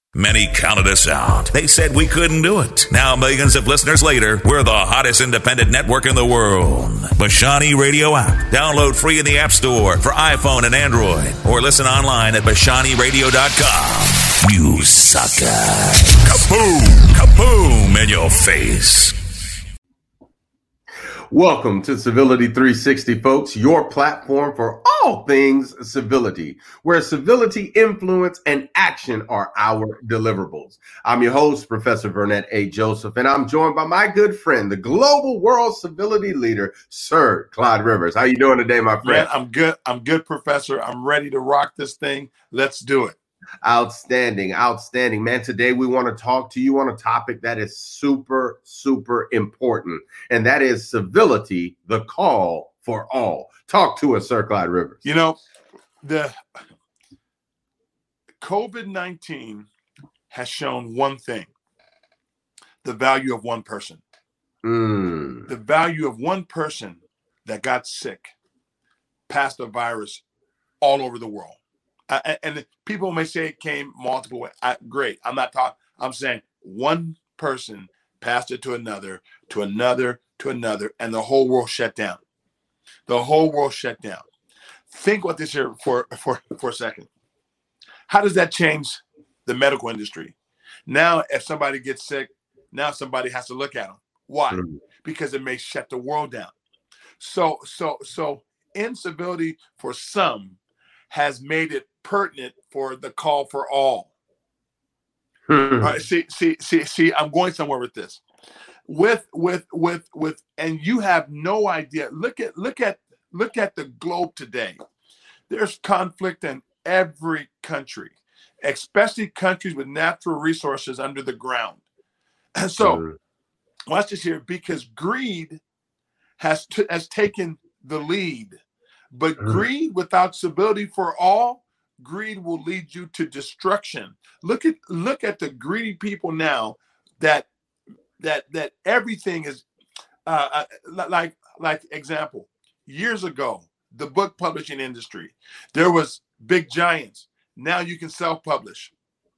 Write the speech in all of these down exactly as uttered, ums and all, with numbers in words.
Many counted us out. They said we couldn't do it. Now, millions of listeners later, we're the hottest independent network in the world. Bashani Radio app. Download free in the App Store for iPhone and Android. Or listen online at bashani radio dot com. You sucker. Kaboom! Kaboom in your face. Welcome to Civility three sixty, folks, your platform for all things civility, where civility, influence, and action are our deliverables. I'm your host, Professor Vernette A. Joseph, and I'm joined by my good friend, the global world civility leader, Sir Clyde Rivers. How you doing today, my friend? Man, I'm good. I'm good, Professor. I'm ready to rock this thing. Let's do it. Outstanding, outstanding, man. Today we want to talk to you on a topic that is super, super important, and that is civility, the call for all. Talk to us, Sir Clyde Rivers. You know, the COVID nineteen has shown one thing: the value of one person. Mm. The value of one person that got sick, passed the virus all over the world. Uh, and people may say it came multiple ways. I, great. I'm not talking. I'm saying one person passed it to another, to another, to another, and the whole world shut down. The whole world shut down. Think about this here for, for, for a second. How does that change the medical industry? Now, if somebody gets sick, now somebody has to look at them. Why? Mm-hmm. Because it may shut the world down. So, so, so incivility for some has made it pertinent for the call for all. Hmm. All right, see, see, see, see, I'm going somewhere with this. With, with, with, with, and you have no idea. Look at, look at, look at the globe today. There's conflict in every country, especially countries with natural resources under the ground. And so, hmm. watch this here, because greed has t- has taken the lead. But hmm. greed without civility for all, greed will lead you to destruction. Look at look at the greedy people now. That that that everything is uh, like like example. Years ago, the book publishing industry, there was big giants. Now you can self-publish.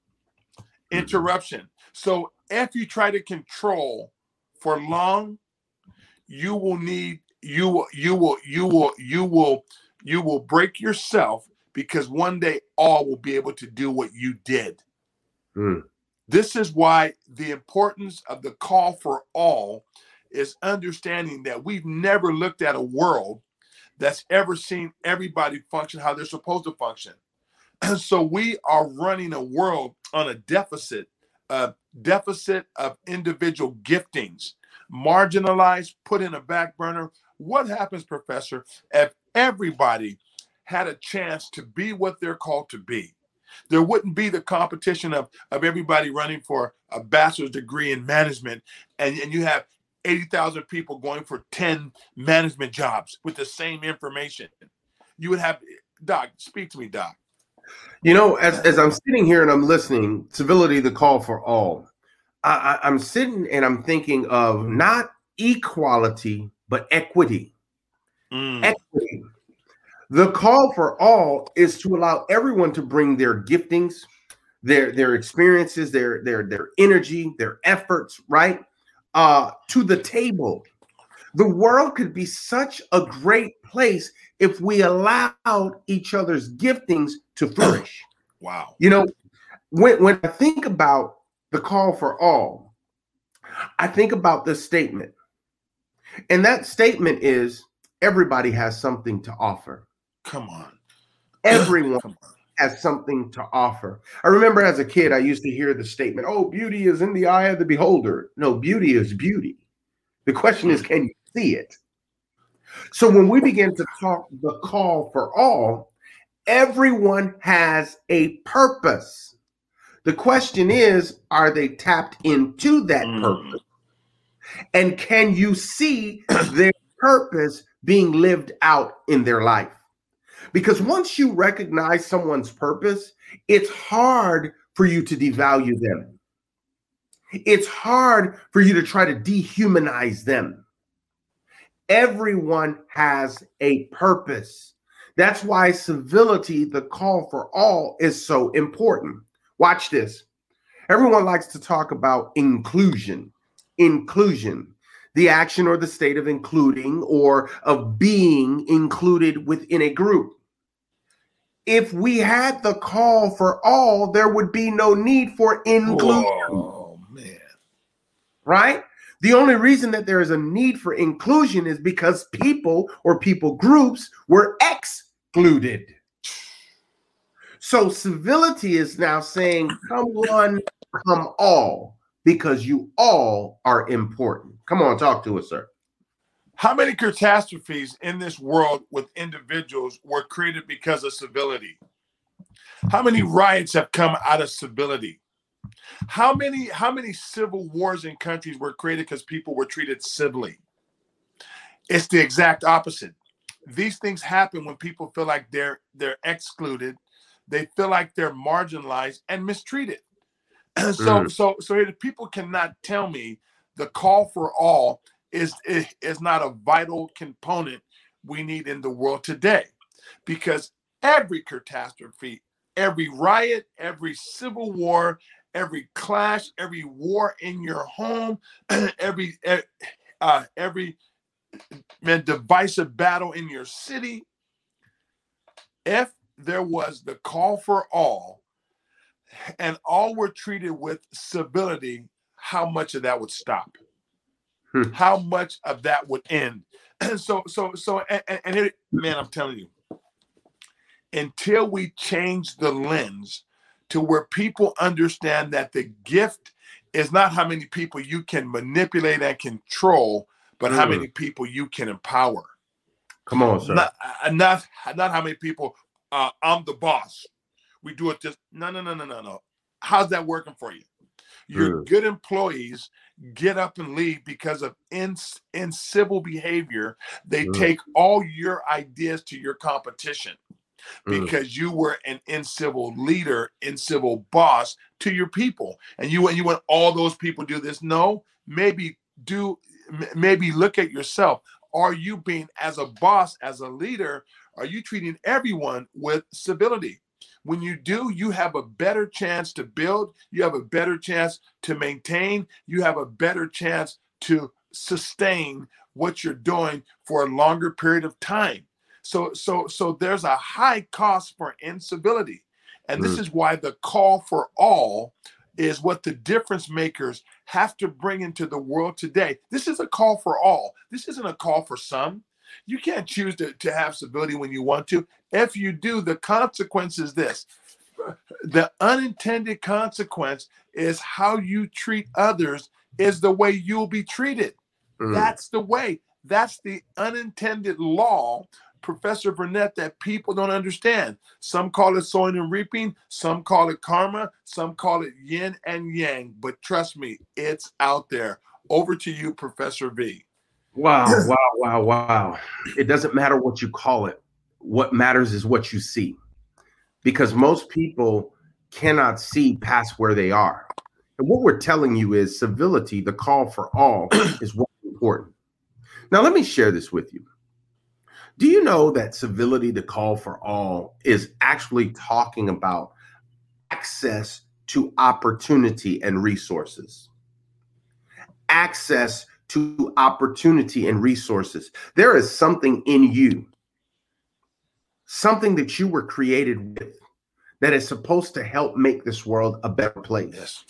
Interruption. So if you try to control for long, you will need you will you will you will you will you will break yourself, because one day all will be able to do what you did. Mm. This is why the importance of the call for all is understanding that we've never looked at a world that's ever seen everybody function how they're supposed to function. And so we are running a world on a deficit, a deficit of individual giftings, marginalized, put in a back burner. What happens, Professor, if everybody had a chance to be what they're called to be? There wouldn't be the competition of, of everybody running for a bachelor's degree in management, and, and you have eighty thousand people going for ten management jobs with the same information. You would have, Doc, speak to me, Doc. You know, as, as I'm sitting here and I'm listening, civility, the call for all, I, I, I'm sitting and I'm thinking of not equality, but equity. Mm. Equity. The call for all is to allow everyone to bring their giftings, their their experiences, their their their energy, their efforts, right, uh, to the table. The world could be such a great place if we allowed each other's giftings to flourish. Wow. You know, when when I think about the call for all, I think about this statement. And that statement is, everybody has something to offer. Come on. Everyone Come on. has something to offer. I remember as a kid, I used to hear the statement, oh, beauty is in the eye of the beholder. No, beauty is beauty. The question is, can you see it? So when we begin to talk the call for all, everyone has a purpose. The question is, are they tapped into that mm. purpose? And can you see their purpose being lived out in their life? Because once you recognize someone's purpose, it's hard for you to devalue them. It's hard for you to try to dehumanize them. Everyone has a purpose. That's why civility, the call for all, is so important. Watch this. Everyone likes to talk about inclusion, inclusion, the action or the state of including or of being included within a group. If we had the call for all, there would be no need for inclusion. Oh, man. Right? The only reason that there is a need for inclusion is because people or people groups were excluded. So civility is now saying, come one, come all, because you all are important. Come on, talk to us, sir. How many catastrophes in this world with individuals were created because of civility? How many riots have come out of civility? How many, how many civil wars in countries were created because people were treated civilly? It's the exact opposite. These things happen when people feel like they're they're excluded. They feel like they're marginalized and mistreated. so, mm. so, so people cannot tell me the call for all is, is, is not a vital component we need in the world today, because every catastrophe, every riot, every civil war, every clash, every war in your home, every uh, every man, divisive battle in your city, if there was the call for all and all were treated with civility, how much of that would stop? Hmm. How much of that would end? And so, so, so, and, and it, man, I'm telling you, until we change the lens to where people understand that the gift is not how many people you can manipulate and control, but mm. how many people you can empower. Come on, sir. Not, not, not how many people, uh, I'm the boss. We do it just, no, no, no, no, no, no. How's that working for you? Your mm. good employees get up and leave because of in, incivil behavior. They mm. take all your ideas to your competition because mm. you were an incivil leader, incivil boss to your people. And you, and you want all those people do this. No, maybe do, maybe look at yourself. Are you being, as a boss, as a leader, are you treating everyone with civility? When you do, you have a better chance to build. You have a better chance to maintain. You have a better chance to sustain what you're doing for a longer period of time. So, so, so there's a high cost for incivility. And mm. this is why the call for all is what the difference makers have to bring into the world today. This is a call for all. This isn't a call for some. You can't choose to, to have civility when you want to. If you do, the consequence is this. The unintended consequence is how you treat others is the way you'll be treated. Mm. That's the way. That's the unintended law, Professor Burnett, that people don't understand. Some call it sowing and reaping. Some call it karma. Some call it yin and yang. But trust me, it's out there. Over to you, Professor V. Wow, wow, wow, wow. It doesn't matter what you call it. What matters is what you see. Because most people cannot see past where they are. And what we're telling you is civility, the call for all, is what's important. Now, let me share this with you. Do you know that civility, the call for all, is actually talking about access to opportunity and resources? Access to opportunity and resources. There is something in you, something that you were created with, that is supposed to help make this world a better place. Yes.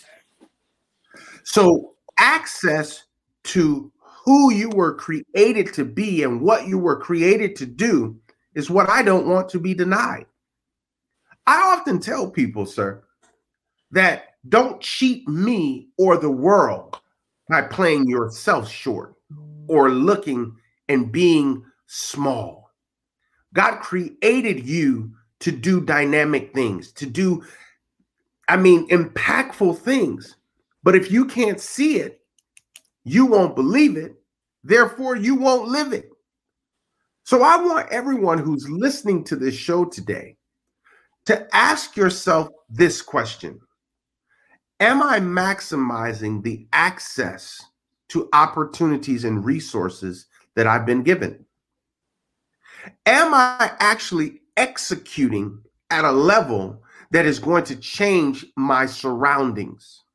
So access to who you were created to be and what you were created to do is what I don't want to be denied. I often tell people, sir, that don't cheat me or the world by playing yourself short or looking and being small. God created you to do dynamic things, to do, I mean, impactful things. But if you can't see it, you won't believe it. Therefore, you won't live it. So I want everyone who's listening to this show today to ask yourself this question. Am I maximizing the access to opportunities and resources that I've been given? Am I actually executing at a level that is going to change my surroundings?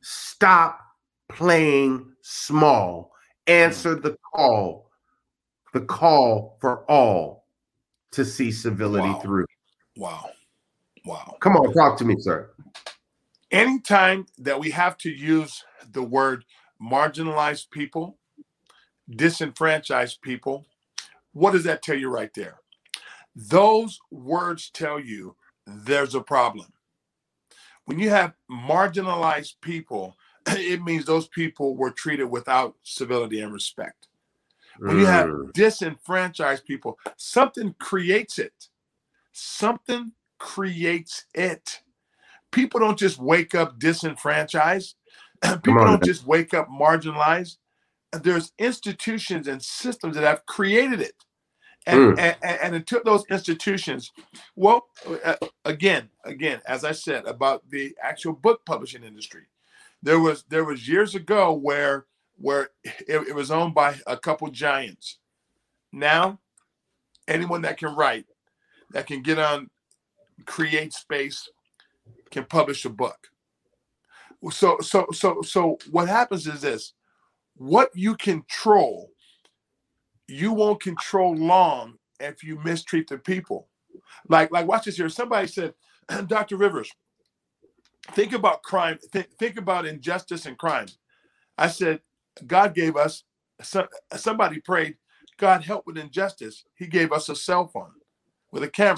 Stop playing small. Answer the call, the call for all to see civility Wow. through. Wow. Wow. Come on, talk to me, sir. Anytime that we have to use the word marginalized people, disenfranchised people, what does that tell you right there? Those words tell you there's a problem. When you have marginalized people, it means those people were treated without civility and respect. When you have Mm. disenfranchised people, something creates it. Something creates it. People don't just wake up disenfranchised. People on, don't man. just wake up marginalized. There's institutions and systems that have created it. And, Mm. and, and it took those institutions. Well, uh, again, again, as I said about the actual book publishing industry, there was there was years ago where where it, it was owned by a couple giants. Now, anyone that can write, that can get on Create Space, can publish a book. So so so so what happens is this: what you control, you won't control long if you mistreat the people. Like, like watch this here. Somebody said, Doctor Rivers, think about crime. Think, think about injustice and crime. I said, God gave us, some, somebody prayed, God help with injustice. He gave us a cell phone with a camera.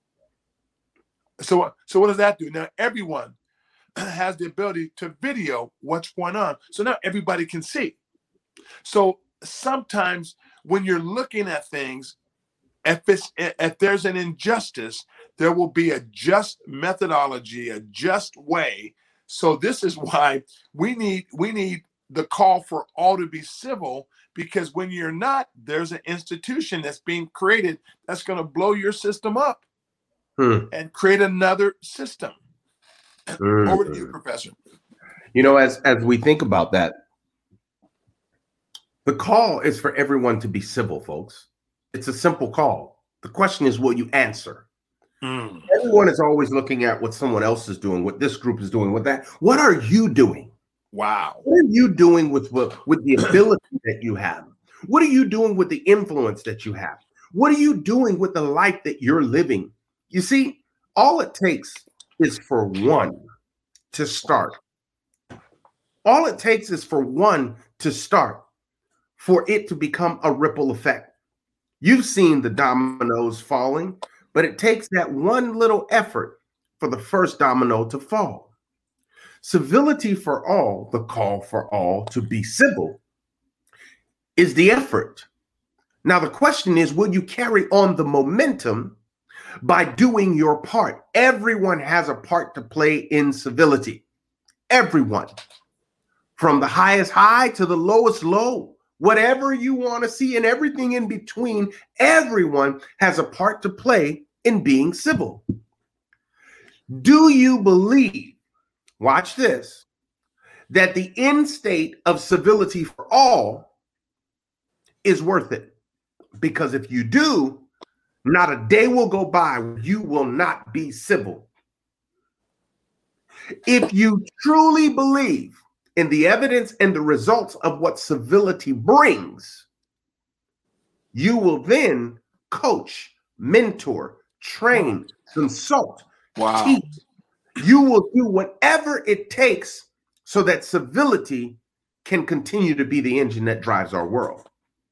So, so what does that do? Now everyone has the ability to video what's going on. So now everybody can see. So sometimes when you're looking at things, if it's if there's an injustice, there will be a just methodology, a just way. So this is why we need we need the call for all to be civil, because when you're not, there's an institution that's being created that's going to blow your system up Hmm. and create another system. Mm. Over to you, Professor. You know, as as we think about that, the call is for everyone to be civil, folks. It's a simple call. The question is, will you answer? Mm. Everyone is always looking at what someone else is doing, what this group is doing, what that. What are you doing? Wow. What are you doing with, with, with the ability that you have? What are you doing with the influence that you have? What are you doing with the life that you're living? You see, all it takes is for one to start. All it takes is for one to start, for it to become a ripple effect. You've seen the dominoes falling, but it takes that one little effort for the first domino to fall. Civility for all, the call for all to be civil, is the effort. Now, the question is, will you carry on the momentum by doing your part? Everyone has a part to play in civility. Everyone. From the highest high to the lowest low. Whatever you want to see and everything in between, everyone has a part to play in being civil. Do you believe, watch this, that the end state of civility for all is worth it? Because if you do, not a day will go by where you will not be civil. If you truly believe in the evidence and the results of what civility brings, you will then coach, mentor, train, consult, Wow. teach. You will do whatever it takes so that civility can continue to be the engine that drives our world.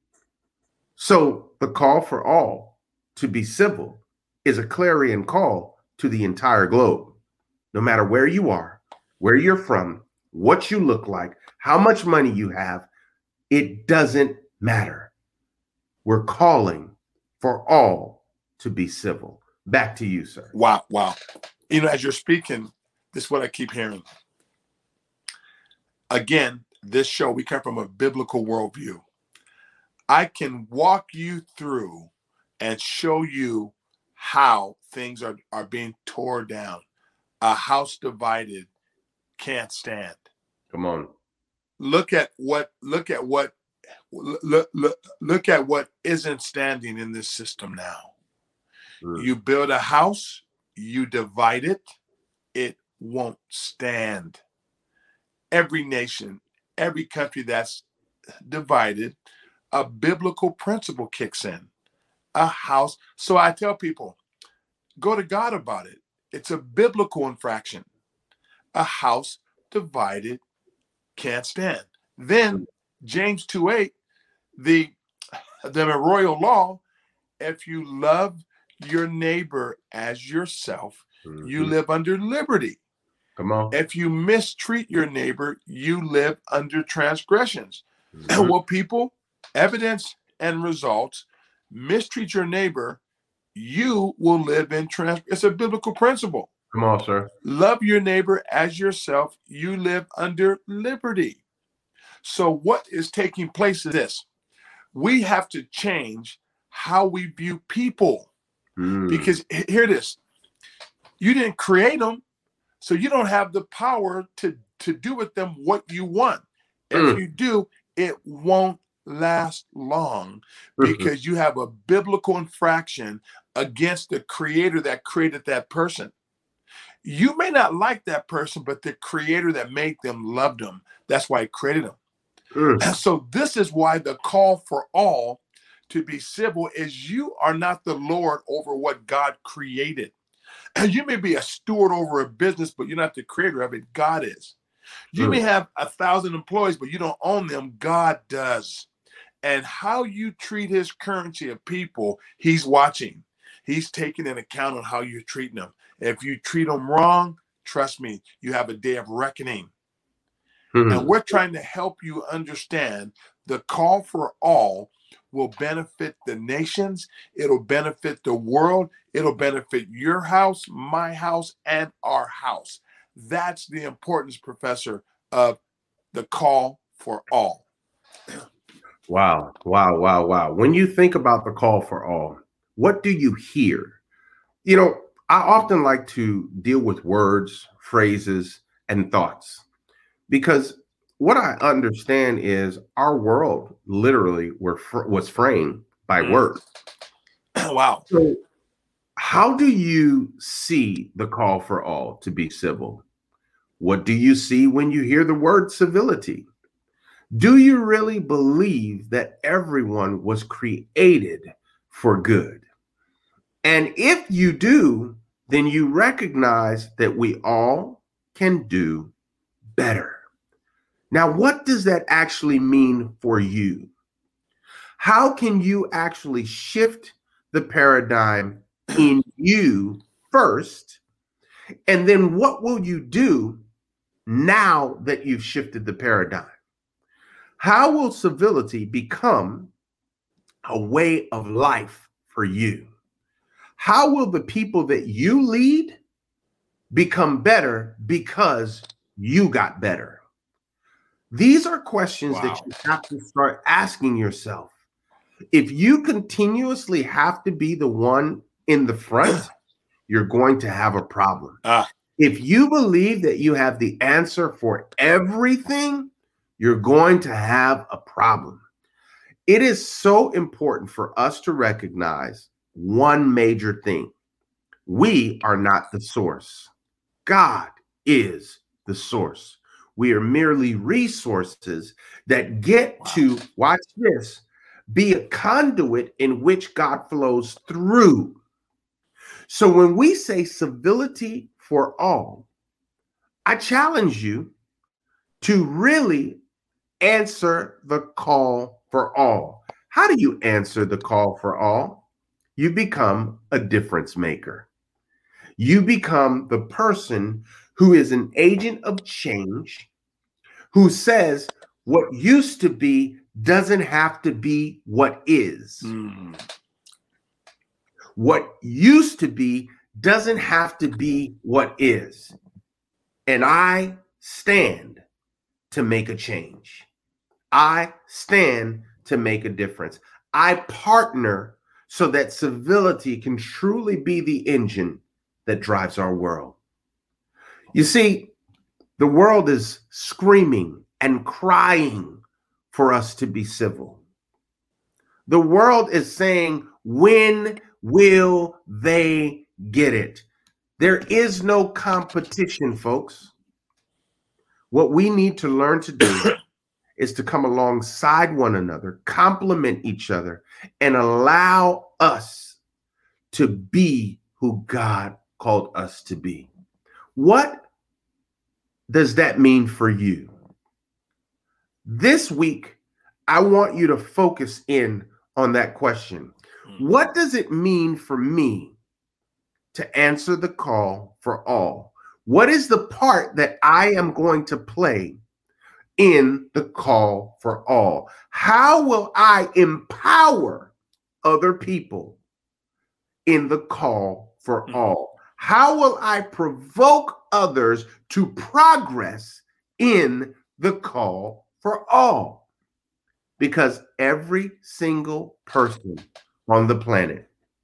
So the call for all to be civil is a clarion call to the entire globe. No matter where you are, where you're from, what you look like, how much money you have, it doesn't matter. We're calling for all to be civil. Back to you, sir. Wow. Wow. You know, as you're speaking, this is what I keep hearing. Again, this show, we come from a biblical worldview. I can walk you through and show you how things are, are being torn down. A house divided can't stand. Come on. Look at what, look at what, look, look, look at what isn't standing in this system now. Mm. You build a house, you divide it, it won't stand. every nation, every country that's divided, a biblical principle kicks in. A house. So I tell people, go to God about it. It's a biblical infraction. A house divided can't stand. Then James two eight, the, the royal law, if you love your neighbor as yourself, mm-hmm. you live under liberty. Come on. If you mistreat your neighbor, you live under transgressions. Mm-hmm. And well, people, evidence and results, mistreat your neighbor, you will live in trans. It's a biblical principle. Come on, sir. Love your neighbor as yourself. You live under liberty. So what is taking place is this. We have to change how we view people. Mm. Because here it is. You didn't create them, so you don't have the power to, to do with them what you want. Mm. If you do, it won't last long because mm-hmm. you have a biblical infraction against the creator that created that person. You may not like that person, but the creator that made them loved them. That's why he created them. Mm. And so this is why the call for all to be civil is you are not the Lord over what God created. And you may be a steward over a business, but you're not the creator of it. God is. You mm. may have a thousand employees, but you don't own them. God does. And how you treat his currency of people, he's watching. He's taking into account on how you're treating them. If you treat them wrong, trust me, you have a day of reckoning. Mm-hmm. And we're trying to help you understand the call for all will benefit the nations. It'll benefit the world. It'll benefit your house, my house, and our house. That's the importance, Professor, of the call for all. Wow, wow, wow, wow. When you think about the call for all, what do you hear? You know, I often like to deal with words, phrases, and thoughts because what I understand is our world literally were fr- was framed by mm. words. Wow. So how do you see the call for all to be civil? What do you see when you hear the word civility? Do you really believe that everyone was created for good? And if you do, then you recognize that we all can do better. Now, what does that actually mean for you? How can you actually shift the paradigm in you first? And then what will you do now that you've shifted the paradigm? How will civility become a way of life for you? How will the people that you lead become better because you got better? These are questions wow. that you have to start asking yourself. If you continuously have to be the one in the front, you're going to have a problem. Ah. If you believe that you have the answer for everything, you're going to have a problem. It is so important for us to recognize one major thing. We are not the source. God is the source. We are merely resources that get wow. to, watch this, be a conduit in which God flows through. So when we say civility for all, I challenge you to really answer the call for all. How do you answer the call for all? You become a difference maker. You become the person who is an agent of change, who says what used to be doesn't have to be what is. Mm. What used to be doesn't have to be what is. And I stand to make a change. I stand to make a difference. I partner so that civility can truly be the engine that drives our world. You see, the world is screaming and crying for us to be civil. The world is saying, when will they get it? There is no competition, folks. What we need to learn to do is to come alongside one another, complement each other, and allow us to be who God called us to be. What does that mean for you? This week, I want you to focus in on that question. What does it mean for me to answer the call for all? What is the part that I am going to play in the call for all? How will I empower other people in the call for mm-hmm. all? How will I provoke others to progress in the call for all? Because every single person on the planet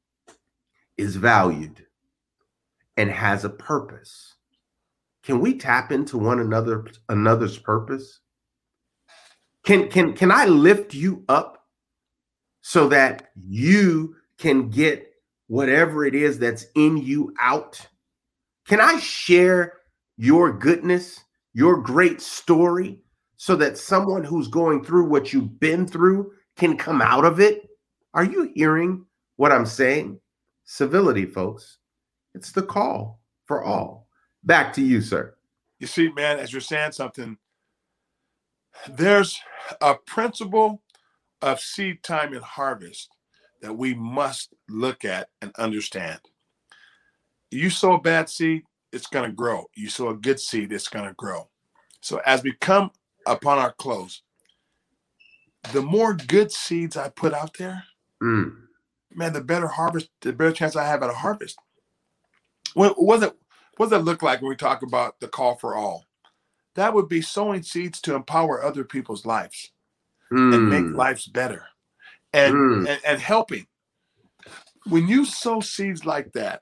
is valued and has a purpose. Can we tap into one another another's purpose? Can, can, can I lift you up so that you can get whatever it is that's in you out? Can I share your goodness, your great story, so that someone who's going through what you've been through can come out of it? Are you hearing what I'm saying? Civility, folks. It's the call for all. Back to you, sir. You see, man, as you're saying something, there's a principle of seed time and harvest that we must look at and understand. You sow a bad seed, it's going to grow. You sow a good seed, it's going to grow. So as we come upon our close, the more good seeds I put out there, mm. man, the better harvest, the better chance I have at a harvest. What, what, does it, what does that look like when we talk about the call for all? That would be sowing seeds to empower other people's lives mm. and make lives better and, mm. and, and helping. When you sow seeds like that,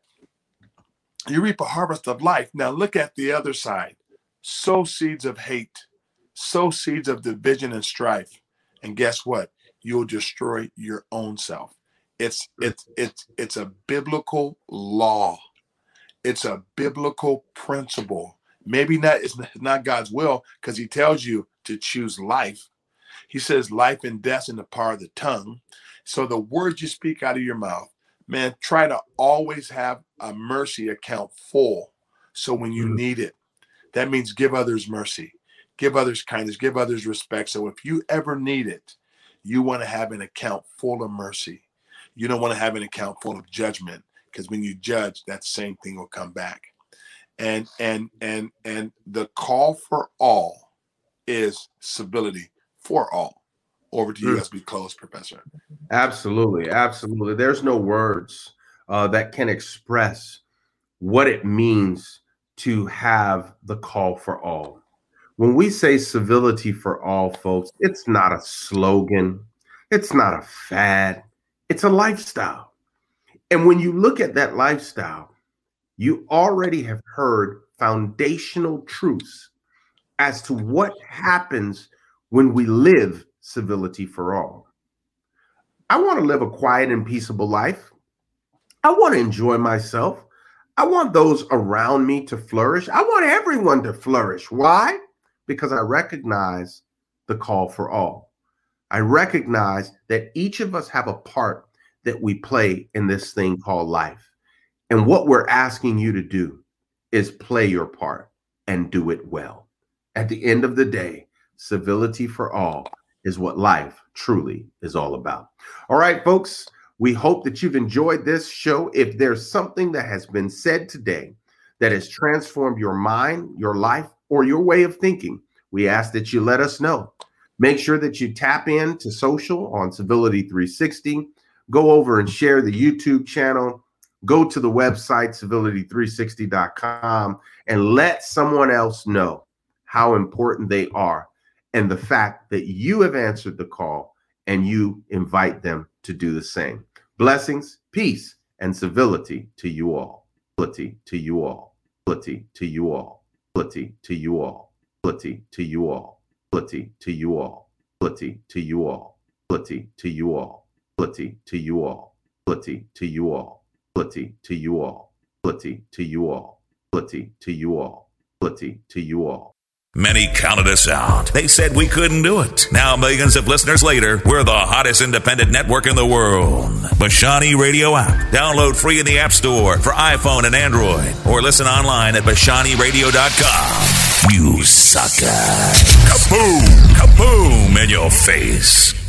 you reap a harvest of life. Now look at the other side. Sow seeds of hate. Sow seeds of division and strife. And guess what? You'll destroy your own self. It's it's it's it's a biblical law. It's a biblical principle. Maybe not, it's not God's will, because he tells you to choose life. He says life and death in the power of the tongue. So the words you speak out of your mouth, man, try to always have a mercy account full. So when you mm-hmm. need it, that means give others mercy, give others kindness, give others respect. So if you ever need it, you want to have an account full of mercy. You don't want to have an account full of judgment, because when you judge, that same thing will come back. And and and and the call for all is civility for all. Over to you as we close, Professor. Absolutely, absolutely. There's no words uh, that can express what it means to have the call for all. When we say civility for all, folks, it's not a slogan. It's not a fad. It's a lifestyle. And when you look at that lifestyle, you already have heard foundational truths as to what happens when we live civility for all. I want to live a quiet and peaceable life. I want to enjoy myself. I want those around me to flourish. I want everyone to flourish. Why? Because I recognize the call for all. I recognize that each of us have a part that we play in this thing called life. And what we're asking you to do is play your part and do it well. At the end of the day, civility for all is what life truly is all about. All right, folks, we hope that you've enjoyed this show. If there's something that has been said today that has transformed your mind, your life, or your way of thinking, we ask that you let us know. Make sure that you tap into social on Civility three sixty. Go over and share the YouTube channel. Go to the website, civility three sixty dot com, and let someone else know how important they are and the fact that you have answered the call and you invite them to do the same. Blessings, peace, and civility to you all. Civility to you all. Civility to you all. Civility to you all. Civility to you all. Civility to you all. Civility to you all. Civility to you all. Civility to you all. Civility to you all. Civility to you all. Civility to you all. Civility to you all. Civility to you all. Many counted us out. They said we couldn't do it. Now, millions of listeners later, we're the hottest independent network in the world. Bashani Radio app. Download free in the App Store for iPhone and Android. Or listen online at bashani radio dot com. You sucker. Kaboom! Kaboom in your face.